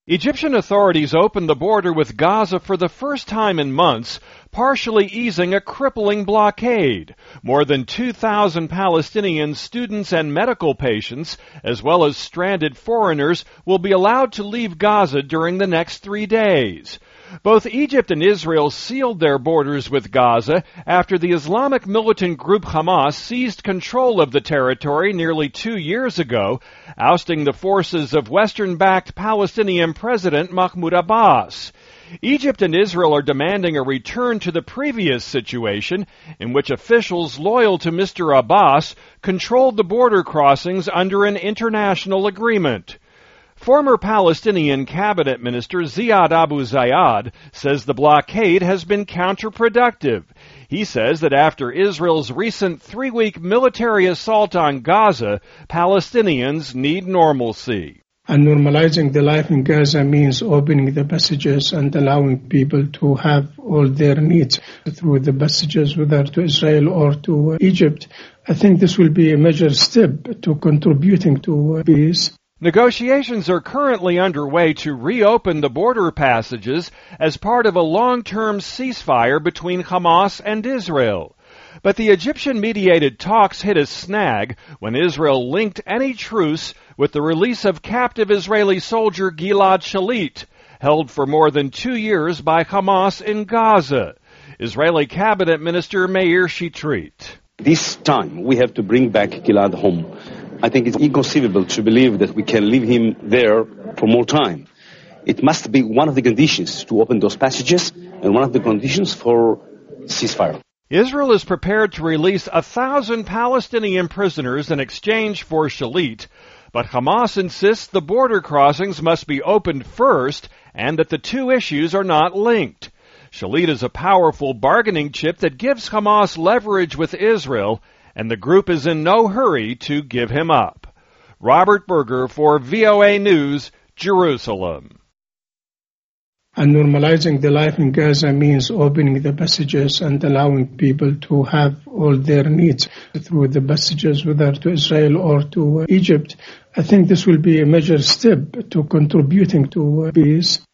Egyptian authorities opened the border with Gaza for the first time in months, partially easing a crippling blockade. More than 2,000 Palestinian students and medical patients, as well as stranded foreigners, will be allowed to leave Gaza during the next 3 days. Both Egypt and Israel sealed their borders with Gaza after the Islamic militant group Hamas seized control of the territory nearly 2 years ago, ousting the forces of Western-backed Palestinian President Mahmoud Abbas. Egypt and Israel are demanding a return to the previous situation in which officials loyal to Mr. Abbas controlled the border crossings under an international agreement. Former Palestinian cabinet minister Ziad Abu Zayed says the blockade has been counterproductive. He says that after Israel's recent 3-week military assault on Gaza, Palestinians need normalcy. And normalizing the life in Gaza means opening the passages and allowing people to have all their needs through the passages, whether to Israel or to Egypt. I think this will be a major step to contributing to peace. Negotiations are currently underway to reopen the border passages as part of a long-term ceasefire between Hamas and Israel. But the Egyptian-mediated talks hit a snag when Israel linked any truce with the release of captive Israeli soldier Gilad Shalit, held for more than 2 years by Hamas in Gaza. Israeli cabinet minister Meir Shitrit. This time we have to bring back Gilad home. I think it's inconceivable to believe that we can leave him there for more time. It must be one of the conditions to open those passages and one of the conditions for ceasefire. Israel is prepared to release 1,000 Palestinian prisoners in exchange for Shalit, but Hamas insists the border crossings must be opened first and that the two issues are not linked. Shalit is a powerful bargaining chip that gives Hamas leverage with Israel, and the group is in no hurry to give him up. Robert Berger for VOA News, Jerusalem. And normalizing the life in Gaza means opening the passages and allowing people to have all their needs through the passages, whether to Israel or to Egypt. I think this will be a major step to contributing to peace.